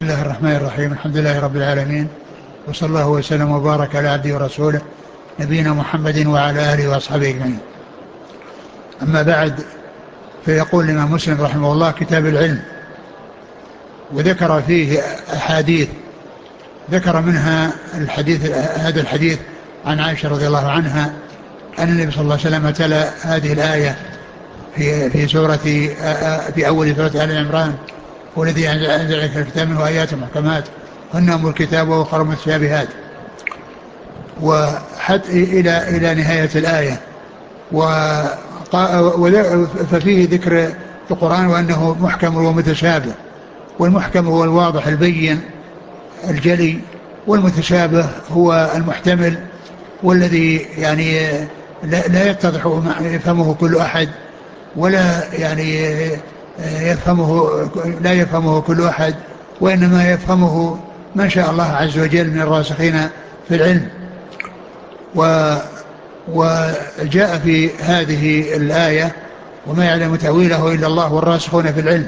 بسم الله الرحمن الرحيم. الحمد لله رب العالمين، وصلى الله وسلم وبارك على عبده ورسوله نبينا محمد وعلى آله وأصحابه أجمعين. أما بعد، فيقول الإمام مسلم رحمه الله: كتاب العلم. وذكر فيه أحاديث، ذكر منها هذا الحديث عن عائشة رضي الله عنها أن النبي صلى الله عليه وسلم تلا هذه الآية في أول سورة آل عمران: والذي أنزل عليك الكتاب منه آيات محكمات هن أم الكتاب وأخر متشابهات، وحتى إلى نهاية الآية. ففيه ذكر القرآن وأنه محكم ومتشابه، والمحكم هو الواضح البين الجلي، والمتشابه هو المحتمل، والذي يعني لا يتضح يفهمه كل أحد، ولا يعني لا يفهمه كل أحد، وإنما يفهمه من شاء الله عز وجل من الراسخين في العلم. وجاء في هذه الآية: وما يعلم تأويله إلا الله والراسخون في العلم.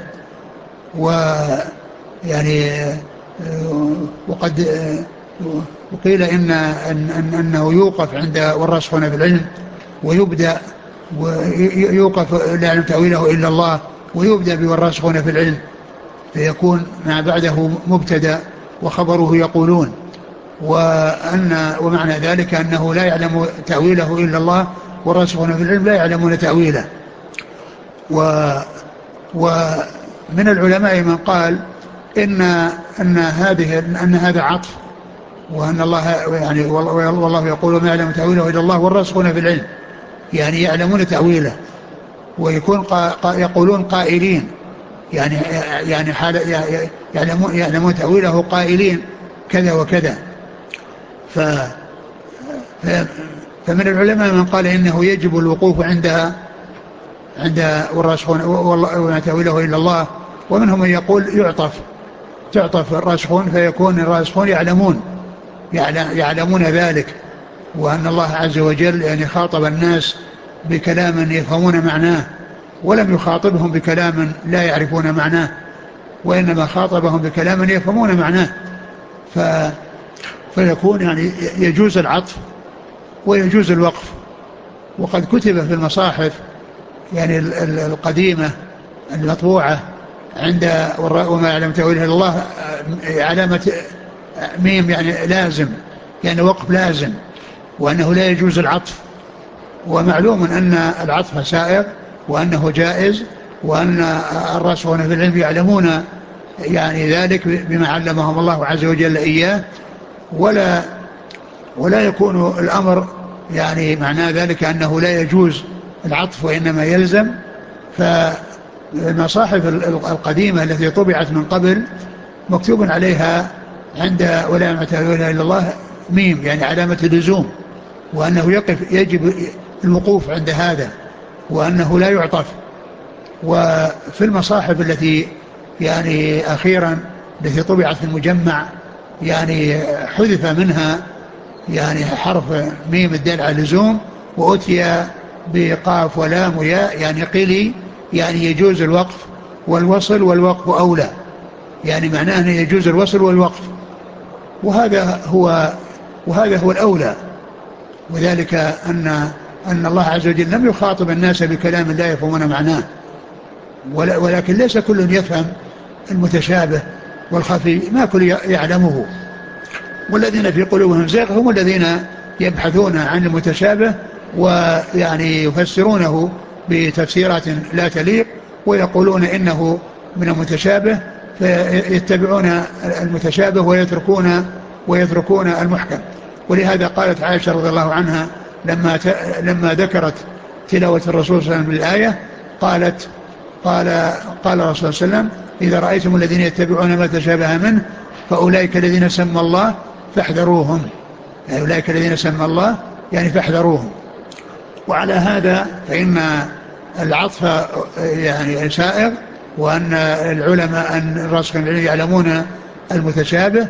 ويعني وقد وقيل أنه يوقف عند والراسخون في العلم، ويبدأ ويوقف لا يعلم تأويله إلا الله، ويبدأ بالراسخون في العلم، فيكون ما بعده مبتدأ وخبره يقولون. ومعنى ذلك أنه لا يعلم تأويله إلا الله، والراسخون في العلم لا يعلمون تأويله. ومن العلماء من قال أن هذا عطف، وأن الله يعني والله يقول ما يعلم تأويله إلا الله والراسخون في العلم، يعني يعلمون تأويله، ويكون يقولون قائلين، يعني حال يعلمون تأويله قائلين كذا وكذا. ف فمن العلماء من قال إنه يجب الوقوف عند والراسخون وما تأويله إلا الله، ومنهم من يقول تعطف الراسخون، فيكون الراسخون يعلمون ذلك، وأن الله عز وجل يعني خاطب الناس بكلام يفهمون معناه، ولم يخاطبهم بكلام لا يعرفون معناه، وإنما خاطبهم بكلام يفهمون معناه. فيكون يعني يجوز العطف ويجوز الوقف. وقد كتب في المصاحف يعني القديمة المطبوعة عند وما يعلم تأويله إلا الله علامة ميم، يعني لازم، يعني وقف لازم، وأنه لا يجوز العطف. ومعلوم أن العطف سائر، وأنه جائز، وأن الراسخون في العلم يعلمون يعني ذلك بما علمهم الله عز وجل إياه، ولا يكون الأمر يعني معناه ذلك أنه لا يجوز العطف وإنما يلزم. فالمصاحف القديمة التي طبعت من قبل مكتوب عليها عند ولا يعلم تأويله إلا الله ميم، يعني علامة اللزوم، وأنه يجب الوقوف عند هذا، وأنه لا يعطف. وفي المصاحف التي يعني أخيرا التي طبعت في المجمع يعني حذف منها يعني حرف ميم الدال على اللزوم، وأتي بقاف ولام وياء، يعني قيلي، يعني يجوز الوقف والوصل، والوقف أولى، يعني معناه أنه يجوز الوصل والوقف، وهذا هو الأولى. وذلك أن الله عز وجل لم يخاطب الناس بكلام لا يفهمون معناه، ولكن ليس كل يفهم المتشابه والخفي، ما كل يعلمه. والذين في قلوبهم زيغ هم الذين يبحثون عن المتشابه، ويعني يفسرونه بتفسيرات لا تليق، ويقولون إنه من المتشابه، فيتبعون المتشابه ويتركون المحكم. ولهذا قالت عائشة رضي الله عنها لما ذكرت تلاوة الرسول صلى الله عليه وسلم بالآية، قال الرسول صلى الله عليه وسلم: إذا رأيتم الذين يتبعون ما تشابه منه فأولئك الذين سمى الله فاحذروهم، يعني أولئك الذين سمى الله يعني فاحذروهم. وعلى هذا فإن العطف يعني سائغ، وأن العلماء أن الراسخين العلم يعلمون المتشابه،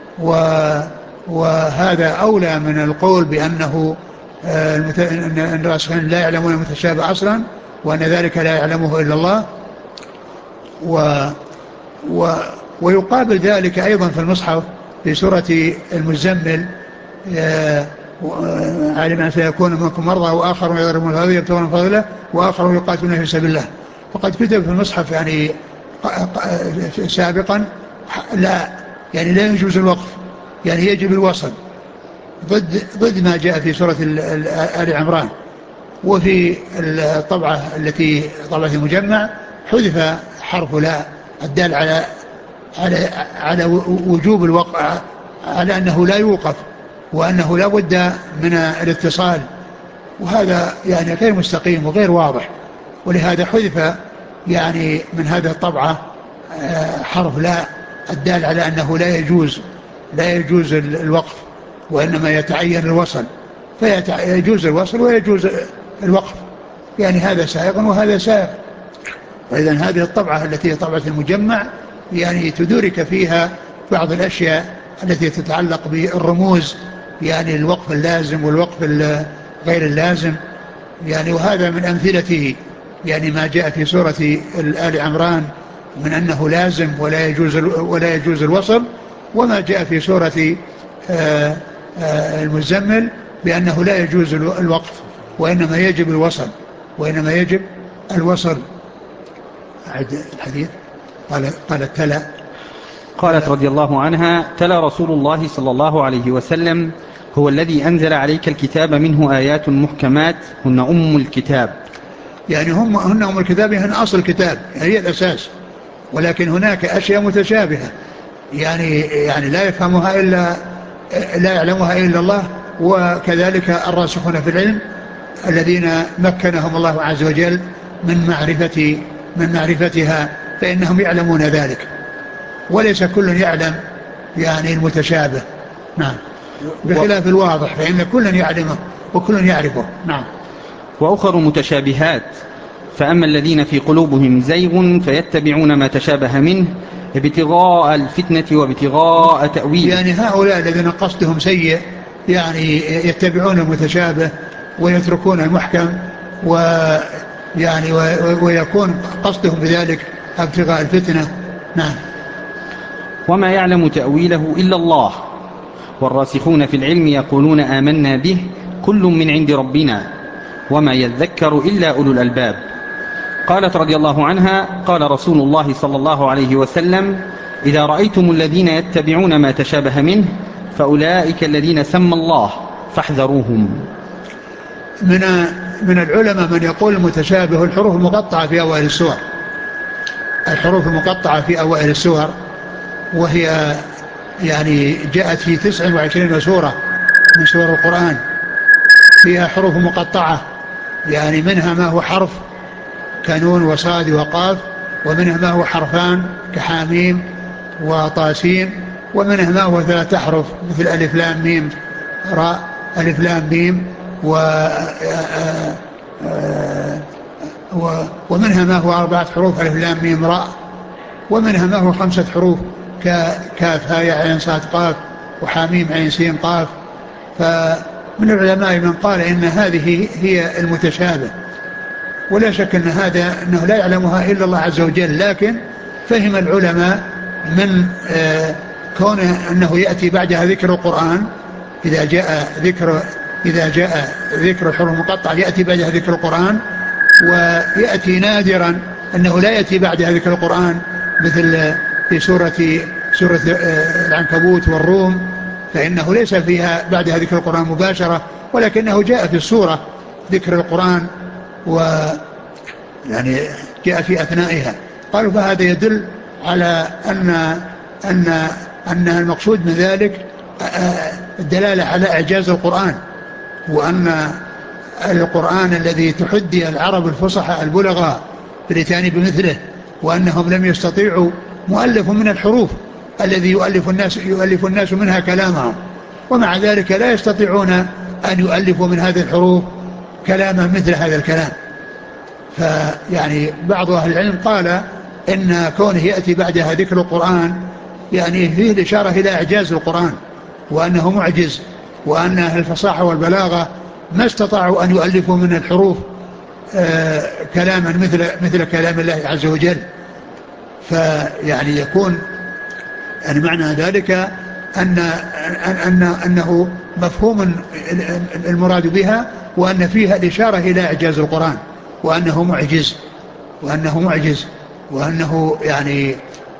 وهذا أولى من القول بأنه أن الراسخين لا يعلمون المتشابه أصلا، وأن ذلك لا يعلمه إلا الله. ويقابل ذلك أيضا في المصحف في سورة المزمل علم أن سيكون منكم مرضى وآخرون يضربون الأرض يبتغون فضله وآخرون يقاتلون في سبيل الله. فقد كتب في المصحف يعني سابقا لا يعني لا يجوز الوقف، يعني يجب الوصل، ضد ما جاء في سورة آل عمران. وفي الطبعة التي طبعة المجمع حذف حرف لا الدال على وجوب الوقع، على أنه لا يوقف وأنه لا بد من الاتصال، وهذا يعني غير مستقيم وغير واضح. ولهذا حذف يعني من هذه الطبعة حرف لا الدال على أنه لا يجوز الوقف، وإنما يتعين الوصل، فيجوز الوصل ويجوز الوقف، يعني هذا سائغ وهذا سائغ. وإذن هذه الطبعة التي هي طبعة المجمع يعني تدرك فيها بعض الأشياء التي تتعلق بالرموز، يعني الوقف اللازم والوقف غير اللازم، يعني وهذا من أمثلته يعني ما جاء في سورة آل عمران من أنه لازم ولا يجوز الوصل، وما جاء في سورة المزمل بأنه لا يجوز الوقف وإنما يجب الوصل. أعد الحديث. قالت تلا. قالت رضي الله عنها: تلا رسول الله صلى الله عليه وسلم: هو الذي أنزل عليك الكتاب منه آيات محكمات هن أم الكتاب. يعني هن أم الكتاب، هن أصل الكتاب، يعني هي الأساس، ولكن هناك أشياء متشابهة يعني لا يعلمها إلا الله، وكذلك الراسخون في العلم الذين مكنهم الله عز وجل من معرفتها، فإنهم يعلمون ذلك، وليس كل يعلم يعني المتشابه. نعم. بخلاف الواضح فإن كل يعلمه وكل يعرفه. نعم. وأخر متشابهات: فأما الذين في قلوبهم زيغ فيتبعون ما تشابه منه ابتغاء الفتنة وابتغاء تأويله. يعني هؤلاء الذين قصدهم سيء يعني يتبعون المتشابه ويتركون المحكم، ويعني ويكون قصدهم بذلك ابتغاء الفتنة. نعم. وما يعلم تأويله إلا الله، والراسخون في العلم يقولون آمنا به كل من عند ربنا وما يذكر إلا أولو الألباب. قالت رضي الله عنها: قال رسول الله صلى الله عليه وسلم: إذا رأيتم الذين يتبعون ما تشابه منه فأولئك الذين سمى الله فاحذروهم. من العلماء من يقول المتشابه الحروف المقطعة في أوائل السور، الحروف المقطعة في أوائل السور، وهي يعني جاءت في 29 سورة من سور القرآن فيها حروف مقطعة، يعني منها ما هو حرف كنون وصاد وقاف، ومنها ما هو حرفان كحاميم وطاسيم، ومنها ما هو 3 أحرف مثل ألف لام ميم راء، ألف لام ميم، ومنها ما هو 4 حروف ألف لام ميم راء، ومنها ما هو 5 حروف كاف هاء ياء عين صاد قاف، وحاميم عين سين قاف. فمن العلماء من قال إن هذه هي المتشابه، ولا شك أن هذا أنه لا يعلمها إلا الله عز وجل، لكن فهم العلماء من كونه أنه يأتي بعدها ذكر القرآن، إذا جاء ذكر الحروف المقطعة يأتي بعدها ذكر القرآن، ويأتي نادرا أنه لا يأتي بعدها ذكر القرآن، مثل في سورة العنكبوت والروم، فإنه ليس فيها بعدها ذكر القرآن مباشرة، ولكنه جاء في السورة ذكر القرآن يعني جاء في أثنائها. قالوا فهذا يدل على أن المقصود من ذلك الدلالة على إعجاز القرآن، وأن القرآن الذي تحدي العرب الفصحى البلغاء بالإتيان بمثله، وأنهم لم يستطيعوا مؤلف من الحروف الذي يؤلف الناس منها كلامهم، ومع ذلك لا يستطيعون أن يؤلفوا من هذه الحروف كلاما مثل هذا الكلام. فيعني بعض أهل العلم قال إن كونه يأتي بعدها ذكر القرآن يعني فيه الإشارة إلى إعجاز القرآن، وأنه معجز، وأن أهل الفصاحة والبلاغة ما استطاعوا أن يؤلفوا من الحروف كلاما مثل كلام الله عز وجل. فيعني يكون يعني معنى ذلك أنه مفهوم المراد بها، وأن فيها الإشارة إلى إعجاز القرآن، وأنه معجز، وأنه يعني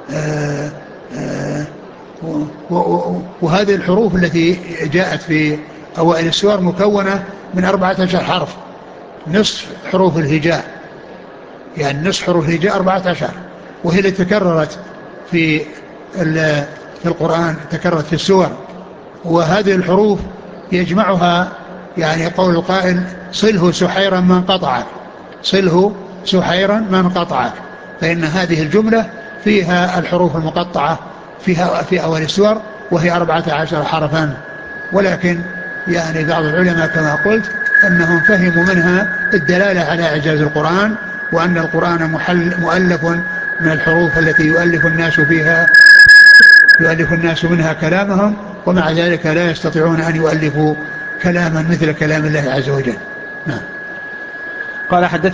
وهذه الحروف التي جاءت في أوائل السور مكونة من 14 حرف، نصف حروف الهجاء، يعني نصف حروف الهجاء 14، وهي التي تكررت في القرآن، تكررت في السور. وهذه الحروف يجمعها يعني قول القائل: صله سحيرا من قطعك، صله سحيرا من قطعك. فإن هذه الجملة فيها الحروف المقطعة فيها في أول السور، وهي 14 حرفا. ولكن يعني بعض العلماء كما قلت أنهم فهموا منها الدلالة على إعجاز القرآن، وأن القرآن مؤلف من الحروف التي يؤلف الناس منها كلامهم، ومع ذلك لا يستطيعون أن يؤلفوا كلاما مثل كلام الله عز وجل. نعم. قال: حدث